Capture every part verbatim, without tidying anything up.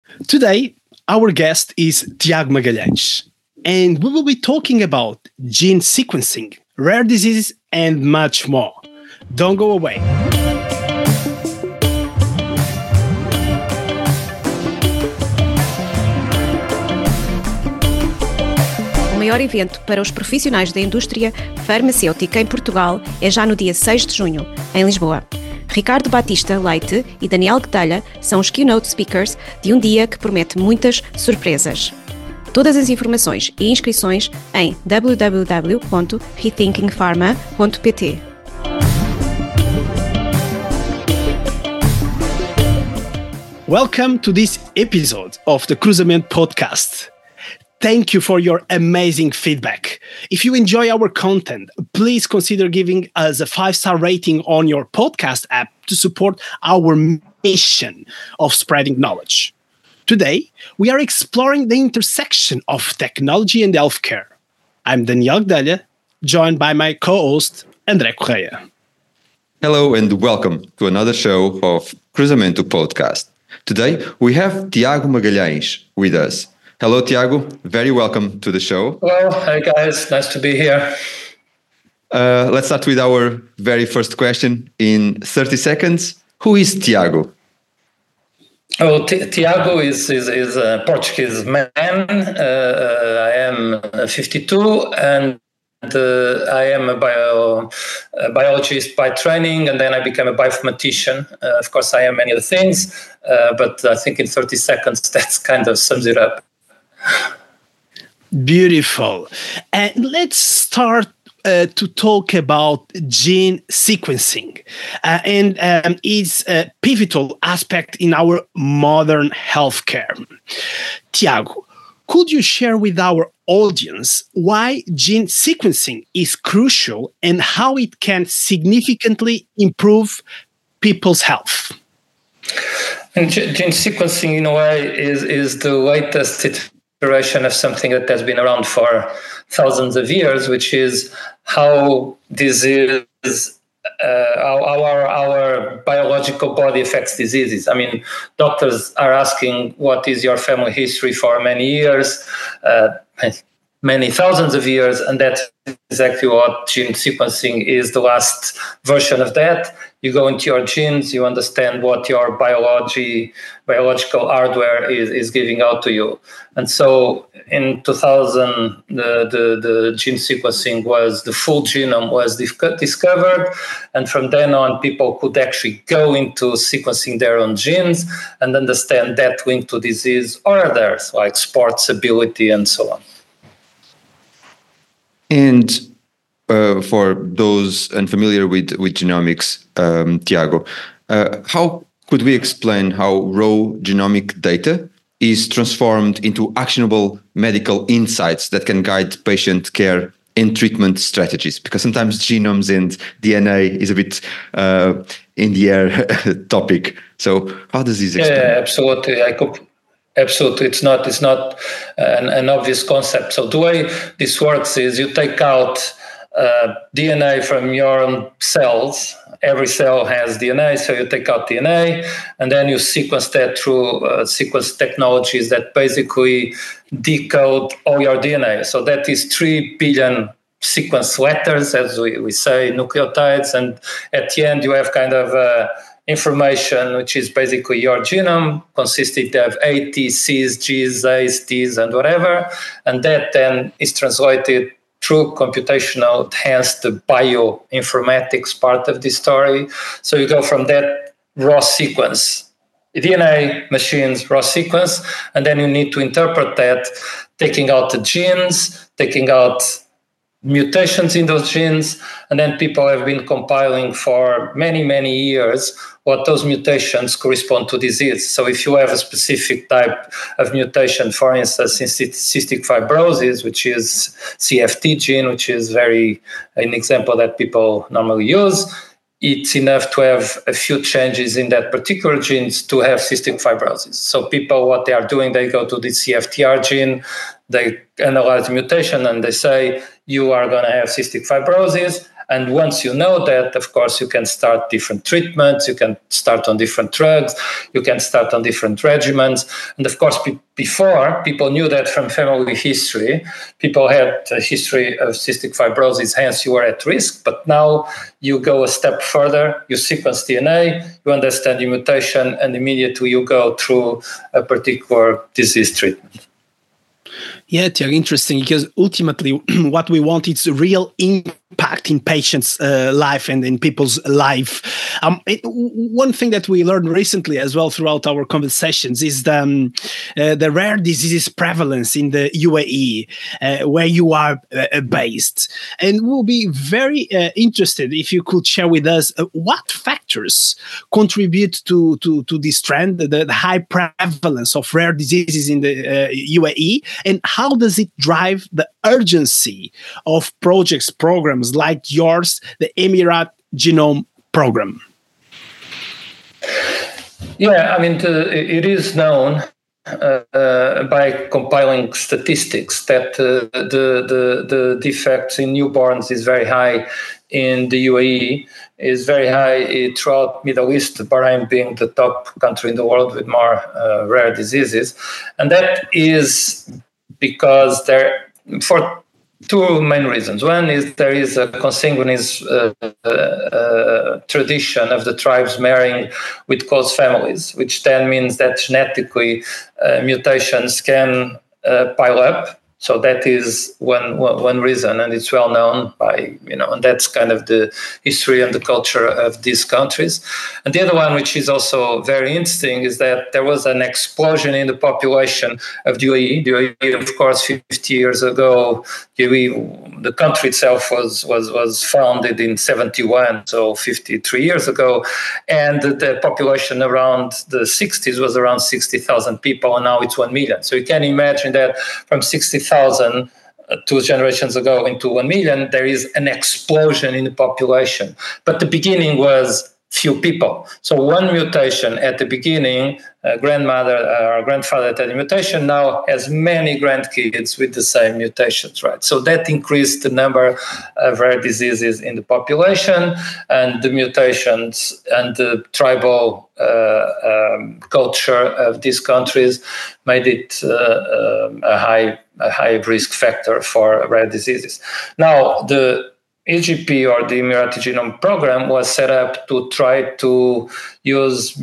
Today, our guest is Tiago Magalhães, and we will be talking about gene sequencing, rare diseases, and much more. Don't go away. O maior evento para os profissionais da indústria farmacêutica em Portugal é já no dia seis de junho, em Lisboa. Ricardo Batista Leite e Daniel Guedelha são os keynote speakers de um dia que promete muitas surpresas. Todas as informações e inscrições em w w w ponto rethinking pharma ponto p t. Welcome to this episode of the Cruzamento Podcast. Thank you for your amazing feedback. If you enjoy our content, please consider giving us a five-star rating on your podcast app to support our mission of spreading knowledge. Today, we are exploring the intersection of technology and healthcare. I'm Daniel Guedelha, joined by my co-host, André Correia. Hello and welcome to another show of Cruzamento Podcast. Today, we have Tiago Magalhães with us. Hello, Tiago. Very welcome to the show. Hello. Hi, guys. Nice to be here. Uh, let's start with our very first question in thirty seconds. Who is Tiago? Oh, T- Tiago is, is, is a Portuguese man. Uh, I am fifty-two and uh, I am a, bio, a biologist by training, and then I became a bioinformatician. Uh, of course, I am many other things, uh, but I think in thirty seconds, that kind of sums it up. Beautiful. And let's start uh, to talk about gene sequencing uh, and um, its a pivotal aspect in our modern healthcare. Tiago, could you share with our audience why gene sequencing is crucial and how it can significantly improve people's health? And gene sequencing, in a way, is, is the latest iteration of something that has been around for thousands of years, which is how disease, uh, how our, our biological body affects diseases. I mean, doctors are asking, what is your family history for many years, uh, many thousands of years, and that's exactly what gene sequencing is, the last version of that. You go into your genes, you understand what your biology, biological hardware is, is giving out to you. And so in two thousand, the, the, the gene sequencing was, the full genome was discovered. And from then on, people could actually go into sequencing their own genes and understand that link to disease or others, like sports ability and so on. And uh, for those unfamiliar with, with genomics, um, Tiago, uh, how could we explain how raw genomic data is transformed into actionable medical insights that can guide patient care and treatment strategies? Because sometimes genomes and D N A is a bit uh, in the air topic. So how does this explain? Yeah, absolutely. I could. Absolutely, it's not. It's not an, an obvious concept. So the way this works is you take out uh, D N A from your own cells. Every cell has D N A, so you take out D N A, and then you sequence that through uh, sequence technologies that basically decode all your D N A. So that is three billion sequence letters, as we, we say, nucleotides, and at the end you have kind of uh, information, which is basically your genome, consisting of A, T, Cs, Gs, As, Ts, and whatever. And that then is translated through computational, hence the bioinformatics part of this story. So you go from that raw sequence, D N A, machines, raw sequence, and then you need to interpret that, taking out the genes, taking out mutations in those genes, and then people have been compiling for many, many years what those mutations correspond to disease. So if you have a specific type of mutation, for instance, in cystic fibrosis, which is C F T gene, which is very an example that people normally use, it's enough to have a few changes in that particular genes to have cystic fibrosis. So people, what they are doing, they go to the C F T R gene, they analyze the mutation, and they say, you are going to have cystic fibrosis. And once you know that, of course, you can start different treatments, you can start on different drugs, you can start on different regimens. And of course, be- before, people knew that from family history, people had a history of cystic fibrosis, hence you were at risk. But now you go a step further, you sequence D N A, you understand the mutation, and immediately you go through a particular disease treatment. Yeah, Tiago, interesting, because ultimately what we want is real impact in patients' uh, life and in people's life. Um, it, one thing that we learned recently as well throughout our conversations is the, um, uh, the rare diseases prevalence in the U A E, uh, where you are uh, based. And we'll be very uh, interested if you could share with us uh, what factors contribute to, to, to this trend, the, the high prevalence of rare diseases in the uh, U A E, and how does it drive the urgency of projects, programs like yours, the Emirati Genome Program? Yeah, I mean, the, it is known uh, uh, by compiling statistics that uh, the, the the defects in newborns is very high in the U A E, is very high throughout Middle East, Bahrain being the top country in the world with more uh, rare diseases. And that is because there, for two main reasons. One is there is a consanguineous uh, uh, uh, tradition of the tribes marrying with close families, which then means that genetically uh, mutations can uh, pile up. So that is one, one one reason, and it's well known by, you know, and that's kind of the history and the culture of these countries. And the other one, which is also very interesting, is that there was an explosion in the population of the U A E. The U A E, of course, fifty years ago, the, U A E, the country itself was, was, was founded in seventy-one, so fifty-three years ago. And the population around the sixties was around sixty thousand people, and now it's one million. So you can imagine that from sixty thousand two generations ago into one million, there is an explosion in the population. But the beginning was few people. So one mutation at the beginning, a grandmother or grandfather had a mutation, now has many grandkids with the same mutations, right? So that increased the number of rare diseases in the population, and the mutations and the tribal uh, um, culture of these countries made it uh, um, a high a high risk factor for rare diseases. Now, the E G P, or the Emirati Genome Program, was set up to try to use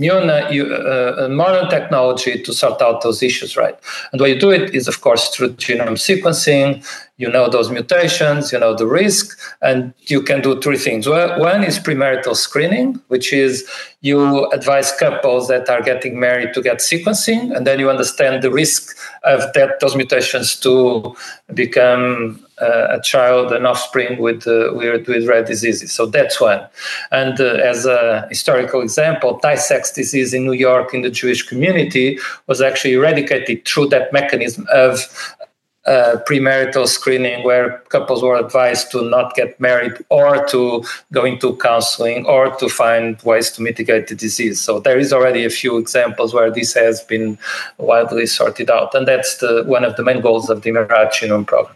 uh, modern technology to sort out those issues, right? And the way you do it is, of course, through genome sequencing. You know those mutations, you know the risk, and you can do three things. One is premarital screening, which is you advise couples that are getting married to get sequencing, and then you understand the risk of that those mutations to become uh, a child, an offspring with, uh, with with rare diseases. So that's one. And uh, as a historical example, Tay-Sachs disease in New York in the Jewish community was actually eradicated through that mechanism of Uh, premarital screening, where couples were advised to not get married or to go into counseling or to find ways to mitigate the disease. So there is already a few examples where this has been widely sorted out, and that's the, one of the main goals of the Emirati Genome Program.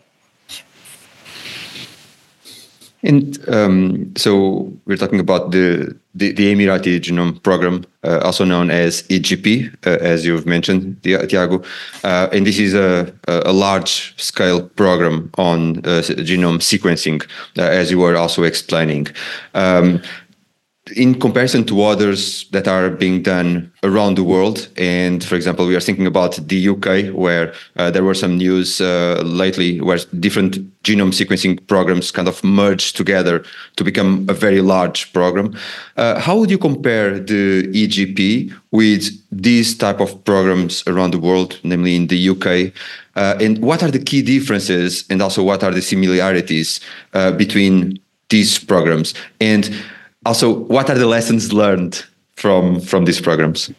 And um, so we're talking about the the, the Emirati Genome Program, uh, also known as E G P, uh, as you've mentioned, Tiago. Uh, and this is a, a large-scale program on uh, genome sequencing, uh, as you were also explaining. Um, in comparison to others that are being done around the world, and for example, we are thinking about the U K, where uh, there were some news uh, lately where different genome sequencing programs kind of merged together to become a very large program. Uh, how would you compare the E G P with these type of programs around the world, namely in the U K? Uh, and what are the key differences, and also what are the similarities uh, between these programs? And also, what are the lessons learned from from these programs?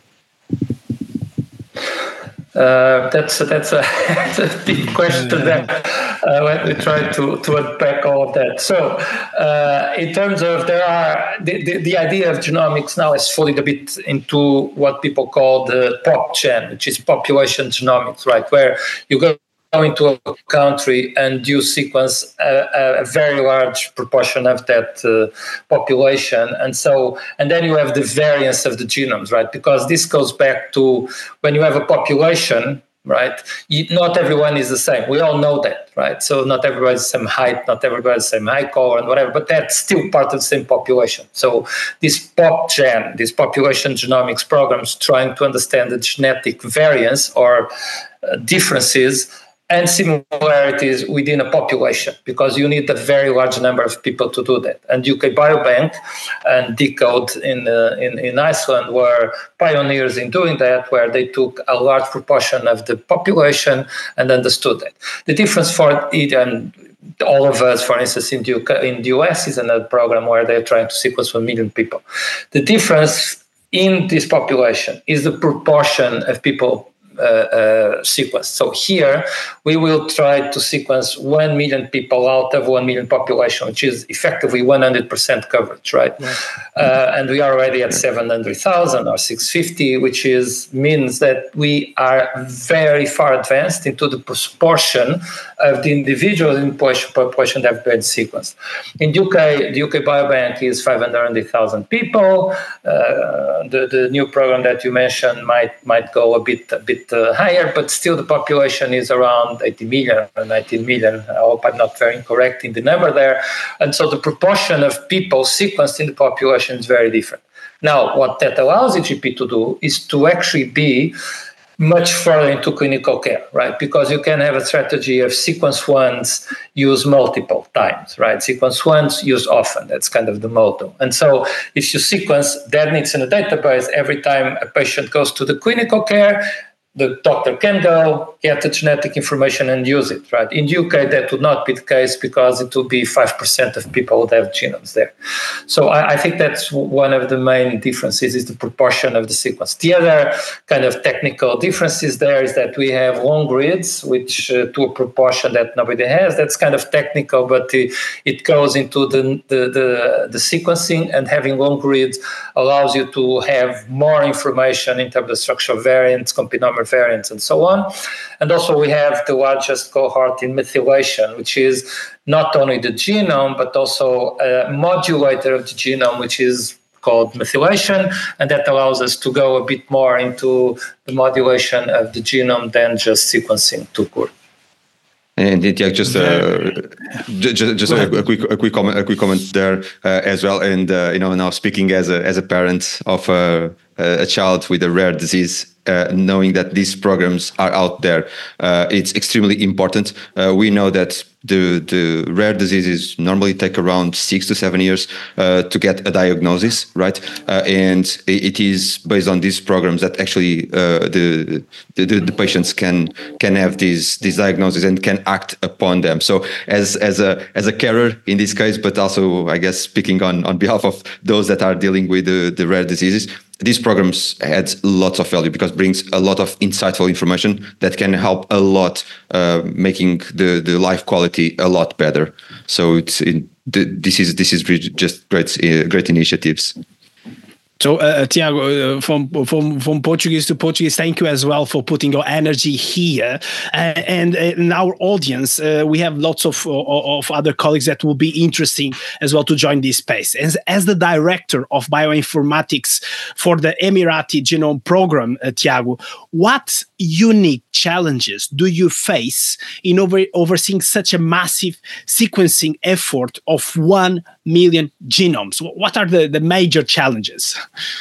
Uh, that's that's a, that's a big question there. Uh, let me try to, to unpack all of that. So, uh, in terms of there are the, the, the idea of genomics now is falling a bit into what people call the PopGen, which is population genomics, right? Where you go into a country and you sequence a, a very large proportion of that uh, population. And so, and then you have the variance of the genomes, right? Because this goes back to when you have a population, right? You, not everyone is the same. We all know that, right? So not everybody's the same height, not everybody's the same eye color and whatever, but that's still part of the same population. So this PopGen, these population genomics programs trying to understand the genetic variance or uh, differences and similarities within a population, because you need a very large number of people to do that. And U K Biobank and Decode in, uh, in in Iceland were pioneers in doing that, where they took a large proportion of the population and understood that. The difference for it, and all of us, for instance, in the, U K, in the U S is another program where they're trying to sequence one million people. The difference in this population is the proportion of people Uh, uh, sequence. So here we will try to sequence one million people out of one million population, which is effectively one hundred percent coverage, right? Yeah. Uh, and we are already at seven hundred thousand or six hundred fifty, which is means that we are very far advanced into the proportion of the individuals in population, population that have been sequenced. In U K, the U K Biobank is five hundred thousand people. Uh, the, the new program that you mentioned might might go a bit a bit Uh, higher, but still the population is around eighty million or nineteen million. I hope I'm not very incorrect in the number there. And so the proportion of people sequenced in the population is very different. Now, what that allows E G P to do is to actually be much further into clinical care, right? Because you can have a strategy of sequence once, use multiple times, right? Sequence once, use often. That's kind of the motto. And so if you sequence, that needs in a database every time a patient goes to the clinical care, the doctor can go get the genetic information and use it, right? In U K, that would not be the case because it would be five percent of people would have genomes there. So I, I think that's one of the main differences is the proportion of the sequence. The other kind of technical differences there is that we have long grids, which uh, to a proportion that nobody has. That's kind of technical, but it, it goes into the, the, the, the sequencing, and having long grids allows you to have more information in terms of structural variants, compinomial variants, and so on. And also we have the largest cohort in methylation, which is not only the genome, but also a modulator of the genome, which is called methylation, and that allows us to go a bit more into the modulation of the genome than just sequencing to core. And yeah, just uh, just, just a, a quick a quick comment a quick comment there uh, as well. And uh, you know, now speaking as a as a parent of a, a child with a rare disease, uh, knowing that these programs are out there, uh, it's extremely important. Uh, we know that the the rare diseases normally take around six to seven years uh, to get a diagnosis, right? Uh, and it is based on these programs that actually uh, the, the the patients can can have these these diagnoses and can act upon them. So as as a as a carer in this case, but also I guess speaking on on behalf of those that are dealing with the, the rare diseases, these programs add lots of value because brings a lot of insightful information that can help a lot, uh, making the, the life quality a lot better. So it's it, this is this is just great uh, great initiatives. So, uh, Tiago, uh, from from from Portuguese to Portuguese, thank you as well for putting your energy here. Uh, and uh, in our audience, uh, we have lots of of other colleagues that will be interesting as well to join this space. As as the director of bioinformatics for the Emirati Genome Program, uh, Tiago, what unique challenges do you face in over, overseeing such a massive sequencing effort of one million genomes? What are the, the major challenges?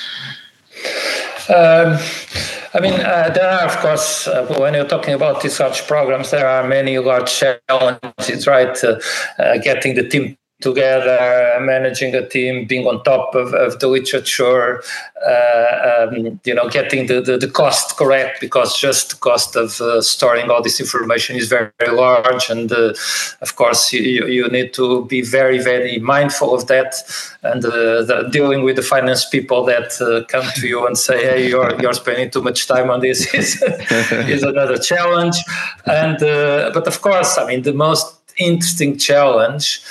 Um, I mean, uh, there are, of course, uh, when you're talking about these large programs, there are many large challenges, right? Uh, uh, getting the team together, managing a team, being on top of, of the literature, uh, um, you know, getting the, the, the cost correct, because just the cost of uh, storing all this information is very, very large. And uh, of course, you, you need to be very, very mindful of that. And uh, the, dealing with the finance people that uh, come to you and say, hey, you're, you're spending too much time on this is, is another challenge. And uh, but of course, I mean, the most interesting challenge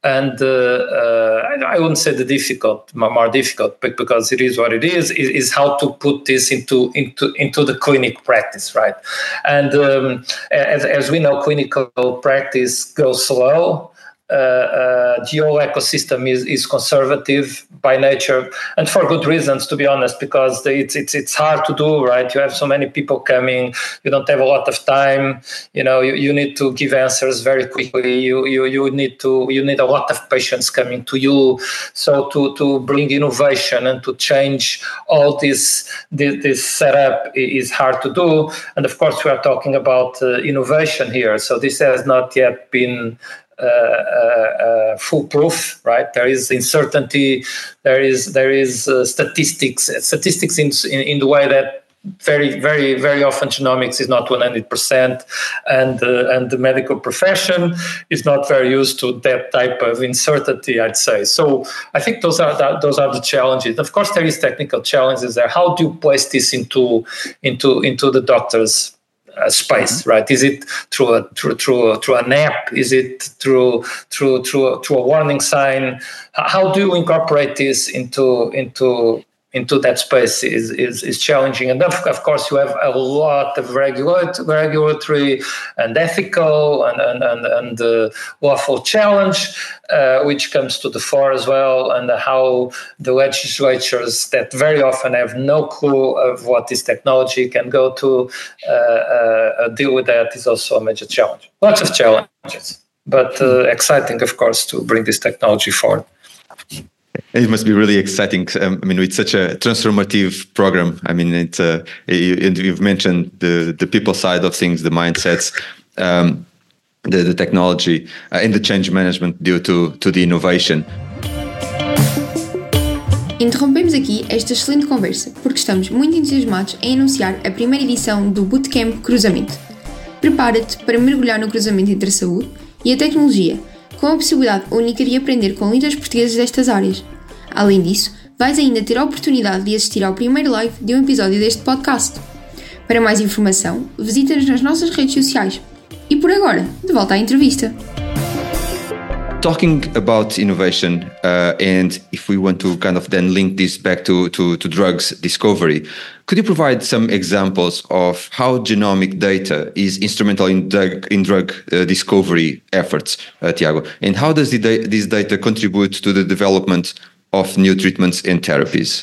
And uh, uh, I, I wouldn't say the difficult, more difficult, but because it is what it is, is, is how to put this into into into the clinic practice, right? And um, as as we know, clinical practice goes slow. Uh, uh, the whole ecosystem is, is conservative by nature, and for good reasons, to be honest, because it's it's it's hard to do, right? You have so many people coming, you don't have a lot of time. You know, you, you need to give answers very quickly. You you you need to you need a lot of patients coming to you. So to to bring innovation and to change all this this, this setup is hard to do. And of course, we are talking about uh, innovation here. So this has not yet been Uh, uh, uh, foolproof, right? There is uncertainty. There is there is uh, statistics. Statistics in, in in the way that very very very often genomics is not one hundred percent, and uh, and the medical profession is not very used to that type of uncertainty, I'd say. So I think those are the, those are the challenges. Of course, there is technical challenges there. How do you place this into into into the doctors? Uh, space, right? Is it through a through through a, through an app? Is it through through through a, through a warning sign? How do you incorporate this into into into that space? Is is, is challenging, and of, of course you have a lot of regulatory, regulatory and ethical and and and, and uh, lawful challenge, uh, which comes to the fore as well, and how the legislatures that very often have no clue of what this technology can go to uh, uh, deal with that is also a major challenge. Lots of challenges, but uh, exciting, of course, to bring this technology forward. It must be really exciting. Um, I mean, it's such a transformative program. I mean, it's uh, you, and you've mentioned the the people side of things, the mindsets, um, the the technology, uh, and the change management due to to the innovation. Interrompemos aqui esta excelente conversa porque estamos muito entusiasmados em anunciar a primeira edição do Bootcamp Cruzamento. Prepara-te para mergulhar no cruzamento entre a saúde e a tecnologia, com a possibilidade única de aprender com líderes portugueses destas áreas. Além disso, vais ainda ter a oportunidade de assistir ao primeiro live de um episódio deste podcast. Para mais informação, visita-nos nas nossas redes sociais. E por agora, de volta à entrevista. Talking about innovation, uh, and if we want to kind of then link this back to, to, to drugs discovery, could you provide some examples of how genomic data is instrumental in drug, in drug uh, discovery efforts, uh, Tiago? And how does the da- this data contribute to the development of new treatments and therapies?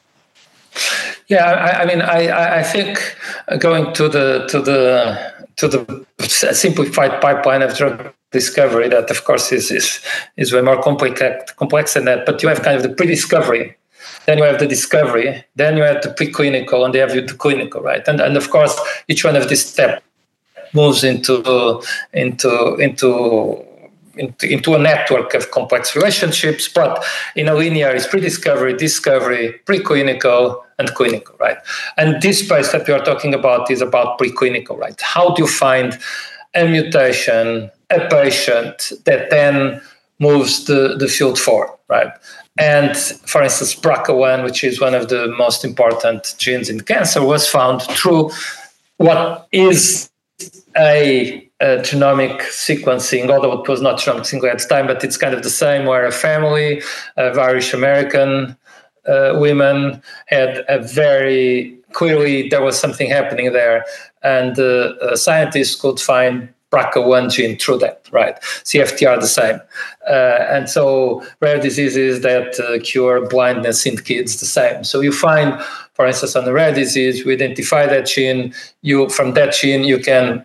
Yeah, I, I mean, I, I think going to the to the to the simplified pipeline of drug discovery, that of course is is is way more complex complex than that. But you have kind of the pre-discovery, then you have the discovery, then you have the preclinical, and they have the clinical, right? And and of course, each one of these steps moves into into into. Into, into a network of complex relationships, but in a linear is pre-discovery, discovery, preclinical, and clinical, right? And this space that we are talking about is about preclinical, right? How do you find a mutation, a patient that then moves the, the field forward, right? And for instance, B R C A one, which is one of the most important genes in cancer, was found through what is a Uh, genomic sequencing, although it was not genomic sequencing at the time, but it's kind of the same, where a family of Irish American uh, women had a very clearly there was something happening there, and uh, uh, scientists could find B R C A one gene through that, right? C F T R the same, uh, and so rare diseases that uh, cure blindness in kids the same. So you find, for instance, on the rare disease, you identify that gene. You from that gene you can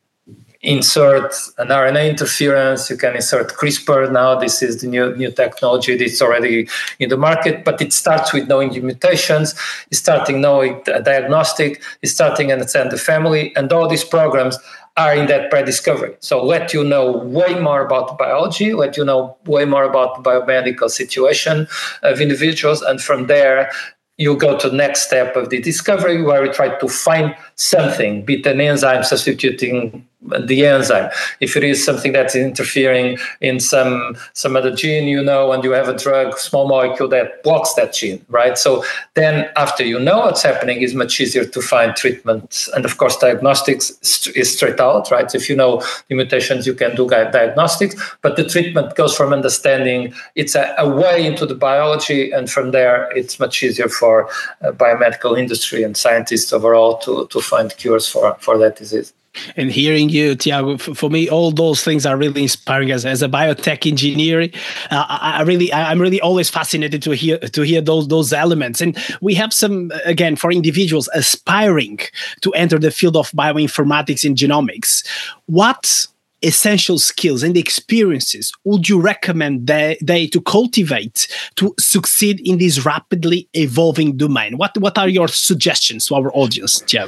insert an R N A interference, you can insert CRISPR. Now this is the new new technology that's already in the market, but it starts with knowing the mutations, it's starting knowing a diagnostic, it's starting understand the family, and all these programs are in that pre-discovery. So let you know way more about the biology, let you know way more about the biomedical situation of individuals, and from there you go to the next step of the discovery, where we try to find something, be it an enzyme substituting the enzyme. If it is something that's interfering in some some other gene, you know, and you have a drug, small molecule that blocks that gene, right? So then after you know what's happening, it's much easier to find treatment. And of course, diagnostics is straight out, right? So if you know the mutations, you can do diagnostics, but the treatment goes from understanding, it's a, a way into the biology, and from there, it's much easier for uh, biomedical industry and scientists overall to, to find cures for, for that disease. And hearing you, Tiago, for me, all those things are really inspiring. As, as a biotech engineer, uh, I really, I'm really always fascinated to hear to hear those those elements. And we have some, again, for individuals aspiring to enter the field of bioinformatics and genomics. What essential skills and experiences would you recommend they, they to cultivate to succeed in this rapidly evolving domain? What what are your suggestions to our audience, Tiago?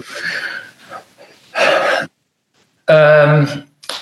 Um,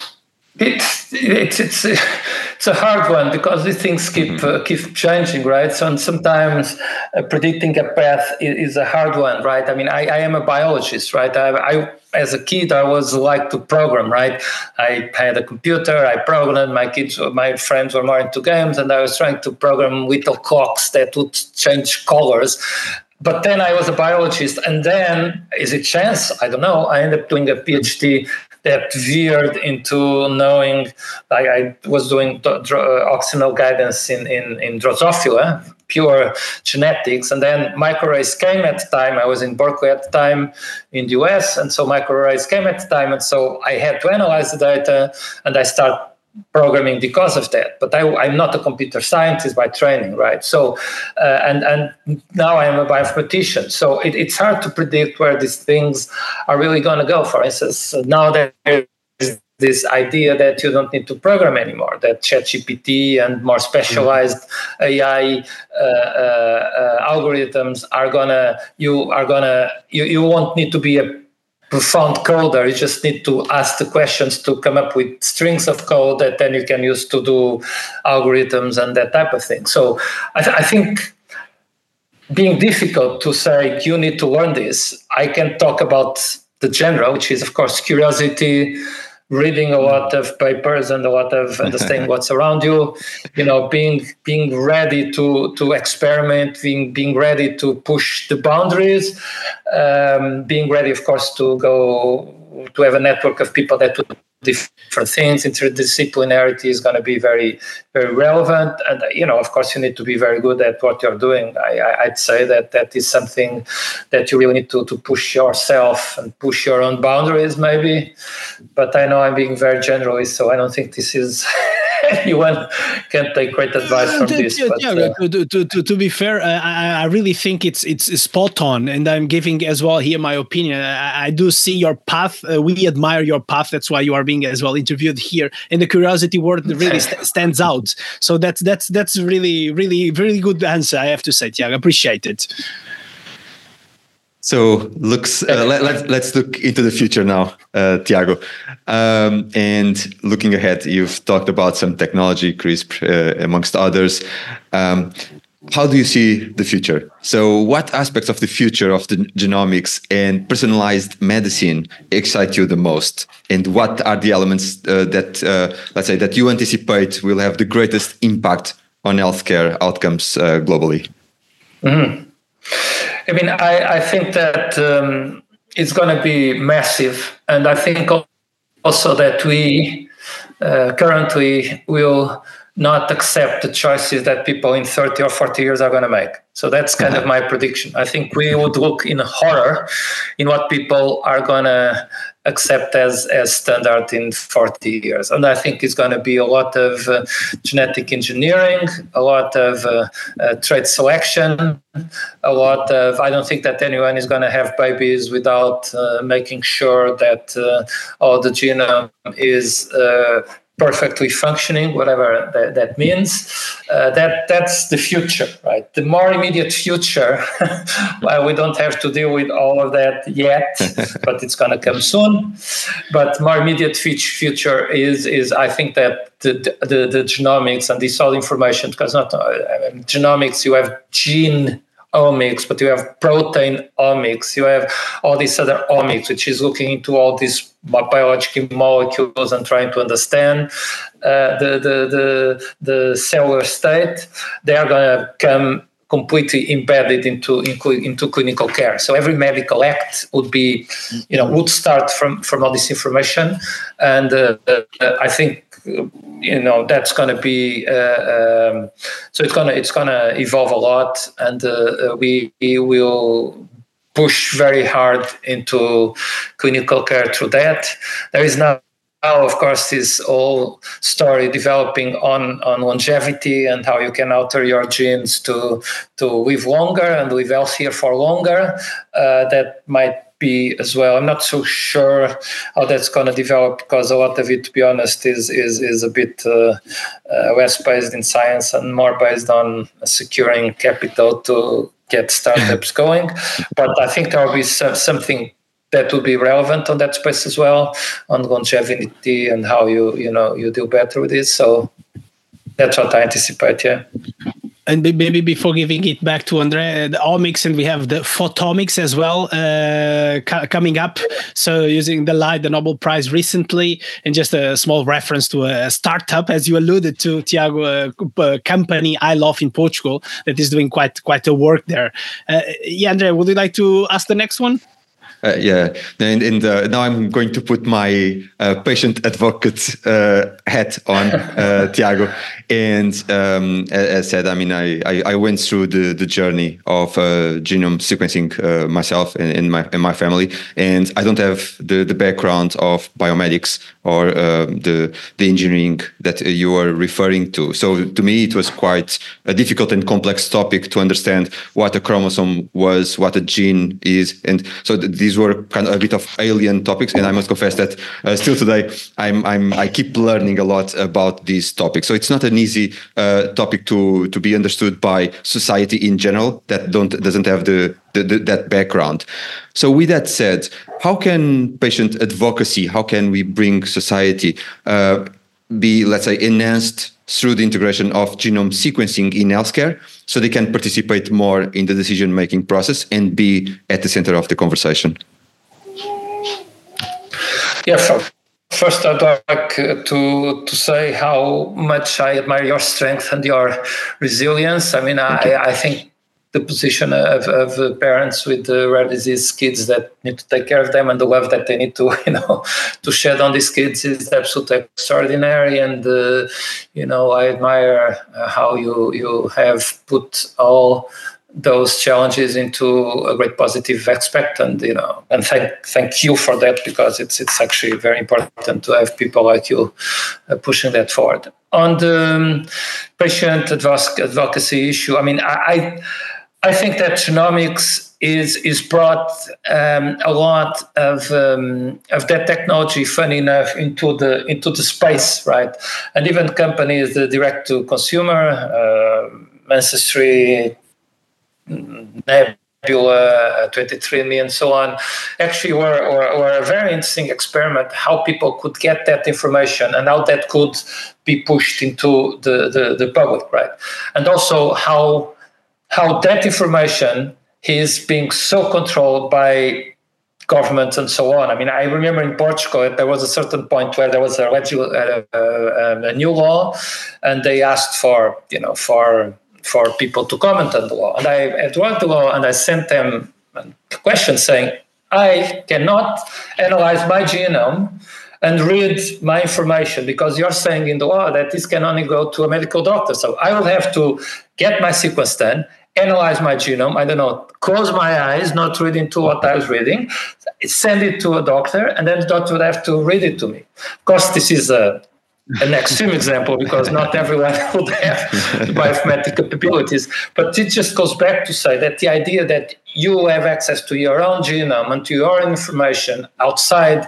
it's it's it's it's a hard one because these things keep uh, keep changing, right? So and sometimes uh, predicting a path is, is a hard one, right? I mean, I, I am a biologist, right? I, I as a kid I was like to program, right? I had a computer, I programmed. My kids, my friends were more into games, and I was trying to program little clocks that would change colors. But then I was a biologist, and then, is it chance? I don't know. I ended up doing a PhD that veered into knowing, like I was doing auxinal guidance in, in, in Drosophila, pure genetics. And then microarrays came at the time. I was in Berkeley at the time in the U S, and so microarrays came at the time. And so I had to analyze the data, and I started programming because of that. But I, I'm not a computer scientist by training, right? So, uh, and and now I am a bioinformatician. So it, it's hard to predict where these things are really going to go. For instance, now there is this idea that you don't need to program anymore, that ChatGPT and more specialized mm-hmm. A I uh, uh, uh, algorithms are gonna, you are gonna, you, you won't need to be a profound coder. You just need to ask the questions to come up with strings of code that then you can use to do algorithms and that type of thing. So I, th- I think being difficult to say you need to learn this, I can talk about the general, which is of course curiosity, reading a lot of papers and a lot of understanding what's around you, you know, being being ready to to experiment, being being ready to push the boundaries, um, being ready, of course, to go to have a network of people that do different things. Interdisciplinarity is going to be very, very relevant. And, you know, of course, you need to be very good at what you're doing. I, I'd say that that is something that you really need to, to push yourself and push your own boundaries, maybe. But I know I'm being very generalist, so I don't think this is... anyone can take great advice from this. Yeah, but, yeah, uh, to, to, to, to be fair, uh, I, I really think it's it's spot on, and I'm giving as well here my opinion. I, I do see your path. Uh, we admire your path. That's why you are being as well interviewed here, and the curiosity word really st- stands out. So that's that's that's really really really good answer. I have to say, Tiago, appreciate it. So looks. Uh, let, let's let's look into the future now, uh, Tiago. Um, and looking ahead, you've talked about some technology, CRISPR, uh, amongst others. Um, how do you see the future? So, what aspects of the future of the genomics and personalized medicine excite you the most? And what are the elements uh, that, uh, let's say, that you anticipate will have the greatest impact on healthcare outcomes uh, globally? Mm-hmm. I mean, I, I think that um, it's going to be massive. And I think also that we uh, currently will not accept the choices that people in thirty or forty years are going to make. So that's kind of my prediction. I think we would look in horror in what people are going to accept as, as standard in forty years. And I think it's going to be a lot of uh, genetic engineering, a lot of uh, uh, trait selection, a lot of, I don't think that anyone is going to have babies without uh, making sure that uh, all the genome is uh, perfectly functioning, whatever that, that means. Uh, that that's the future, right? The more immediate future, well, we don't have to deal with all of that yet, but it's going to come soon. But more immediate future is, is I think that the, the, the genomics and this all information, because not uh, genomics, you have gene omics, but you have protein omics, you have all these other omics, which is looking into all these biological molecules and trying to understand uh, the, the, the, the cellular state. They are going to come completely embedded into, into into clinical care. So every medical act would be, you know, would start from, from all this information. And uh, uh, I think, you know, that's going to be, uh, um, so it's going to, it's going to evolve a lot, and uh, we, we will push very hard into clinical care through that. There is now, Now, of course, this whole story developing on, on longevity and how you can alter your genes to to live longer and live healthier for longer. Uh, that might be as well. I'm not so sure how that's going to develop, because a lot of it, to be honest, is is is a bit uh, uh, less based in science and more based on securing capital to get startups going. But I think there will be some, something that would be relevant on that space as well, on longevity and how you you know you do better with this. So that's what I anticipate. Yeah. And maybe before giving it back to Andre, the omics, and we have the photomics as well uh, co- coming up. So using the light, the Nobel Prize recently, and just a small reference to a startup, as you alluded to, Tiago, a, a company I love in Portugal that is doing quite quite a work there. Uh, yeah, Andre, would you like to ask the next one? Uh, yeah, and, and uh, now I'm going to put my uh, patient advocate uh, hat on, uh, Tiago. And um, as said, I mean, I, I, I went through the, the journey of uh, genome sequencing uh, myself and, and my and my family, and I don't have the, the background of biomedics or uh, the the engineering that you are referring to. So to me, it was quite a difficult and complex topic to understand what a chromosome was, what a gene is, and so th- these were kind of a bit of alien topics. And I must confess that uh, still today, I'm I'm I keep learning a lot about these topics. So it's not an easy uh, topic to to be understood by society in general that don't doesn't have the, the, the that background. So with that said, how can patient advocacy, how can we bring society uh, be, let's say, enhanced through the integration of genome sequencing in healthcare, so they can participate more in the decision-making process and be at the center of the conversation? Yeah, first I'd like to to say how much I admire your strength and your resilience. I mean, I, I think the position of, of parents with uh, rare disease kids that need to take care of them and the love that they need to, you know, to shed on these kids is absolutely extraordinary. And, uh, you know, I admire uh, how you, you have put all those challenges into a great positive aspect, and you know, and thank thank you for that, because it's it's actually very important to have people like you uh, pushing that forward. On the um, patient advocacy issue, I mean, I I think that genomics is is brought um, a lot of um, of that technology, funny enough, into the into the space, right? And even companies, the direct to consumer, uh, Ancestry, Nebula, twenty-three and me, and so on, actually were, were, were a very interesting experiment how people could get that information and how that could be pushed into the, the, the public, right? And also how how that information is being so controlled by governments and so on. I mean, I remember in Portugal, there was a certain point where there was a, uh, uh, a new law, and they asked for, you know, for for people to comment on the law. And I had read the law and I sent them a question saying, I cannot analyze my genome and read my information because you're saying in the law that this can only go to a medical doctor. So I will have to get my sequence done, analyze my genome, I don't know, close my eyes, not read into what I was reading, send it to a doctor, and then the doctor would have to read it to me. Of course, this is a an extreme example because not everyone would have the bioinformatic capabilities. But it just goes back to say that the idea that you have access to your own genome and to your information outside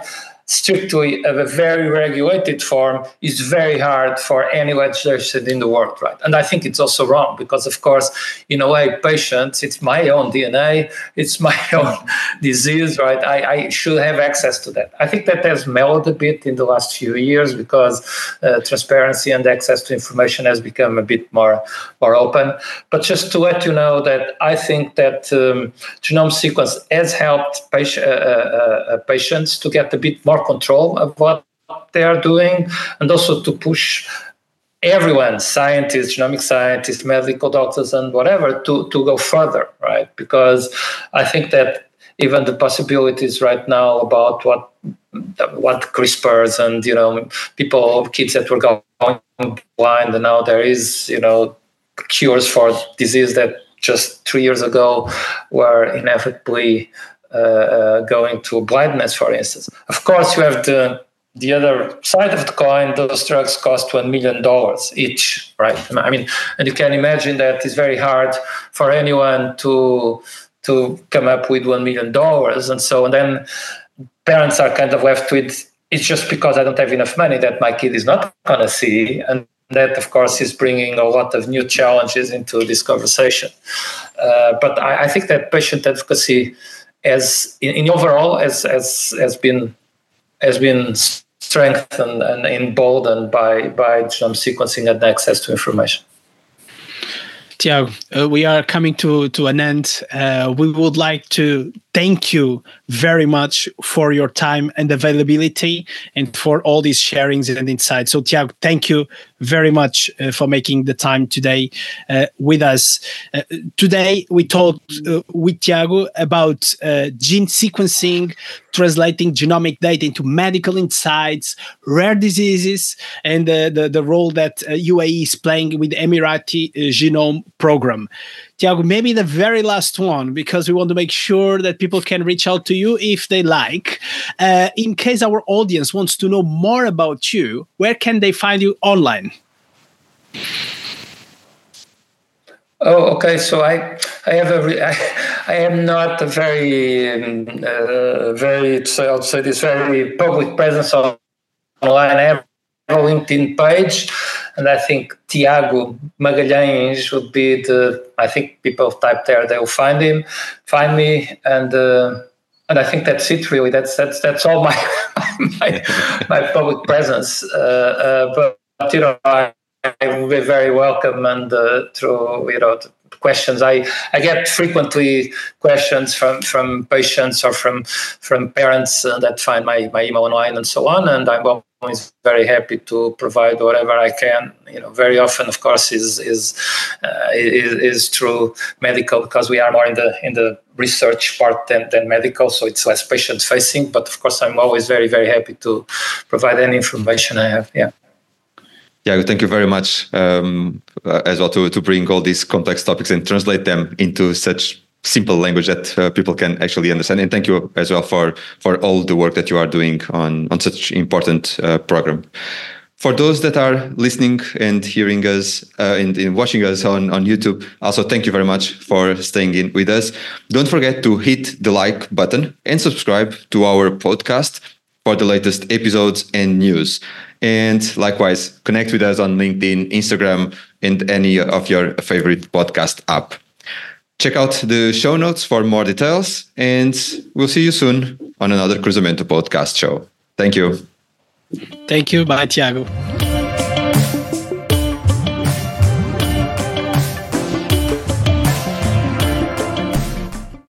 strictly of a very regulated form is very hard for any legislation in the world, right? And I think it's also wrong because, of course, in a way, patients, it's my own D N A, it's my own disease, right? I, I should have access to that. I think that has mellowed a bit in the last few years because uh, transparency and access to information has become a bit more, more open. But just to let you know that I think that um, genome sequence has helped patient, uh, uh, patients to get a bit more control of what they are doing, and also to push everyone, scientists, genomic scientists, medical doctors, and whatever, to, to go further, right? Because I think that even the possibilities right now about what what CRISPRs and, you know, people, kids that were going blind, and now there is, you know, cures for disease that just three years ago were inevitably uh, uh, going to blindness, for instance. Of course, you have the the other side of the coin. Those drugs cost one million dollars each, right? I mean, and you can imagine that it's very hard for anyone to to come up with one million dollars, and so and then parents are kind of left with, it's just because I don't have enough money that my kid is not going to see, and that, of course, is bringing a lot of new challenges into this conversation. Uh, but I, I think that patient advocacy, as in, in overall, has, has has been has been strengthened and emboldened by by genome sequencing and access to information. Tiago, uh, we are coming to, to an end. Uh, we would like to thank you very much for your time and availability and for all these sharings and insights. So, Tiago, thank you very much uh, for making the time today uh, with us. Uh, today, we talked uh, with Tiago about uh, gene sequencing, translating genomic data into medical insights, rare diseases, and uh, the, the role that uh, U A E is playing with the Emirati uh, Genome Program. Tiago, maybe the very last one, because we want to make sure that people can reach out to you if they like. Uh, in case our audience wants to know more about you, where can they find you online? Oh, okay. So I, I have a, re- I, I am not a very, um, uh, very, so I'll say this, very public presence online. I have a LinkedIn page, and I think Tiago Magalhães would be the, I think people type there, they'll find him, find me, and uh, and I think that's it really. That's that's that's all my my, my public presence. Uh, uh, but, but you know, I, I will be very welcome, and uh, through you know questions. I, I get frequently questions from, from patients or from from parents uh, that find my, my email online and so on, and I'm always very happy to provide whatever I can. You know, very often, of course, is is uh, is, is through medical, because we are more in the in the research part than, than medical, so it's less patient facing. But of course, I'm always very very happy to provide any information I have. Yeah. Yeah, thank you very much um, uh, as well to, to bring all these complex topics and translate them into such simple language that uh, people can actually understand. And thank you as well for, for all the work that you are doing on, on such important uh, program. For those that are listening and hearing us uh, and, and watching us on, on YouTube, also thank you very much for staying in with us. Don't forget to hit the like button and subscribe to our podcast for the latest episodes and news. And likewise, connect with us on LinkedIn, Instagram, and any of your favorite podcast app. Check out the show notes for more details, and we'll see you soon on another Cruzamento podcast show. Thank you. Thank you. Bye, Tiago.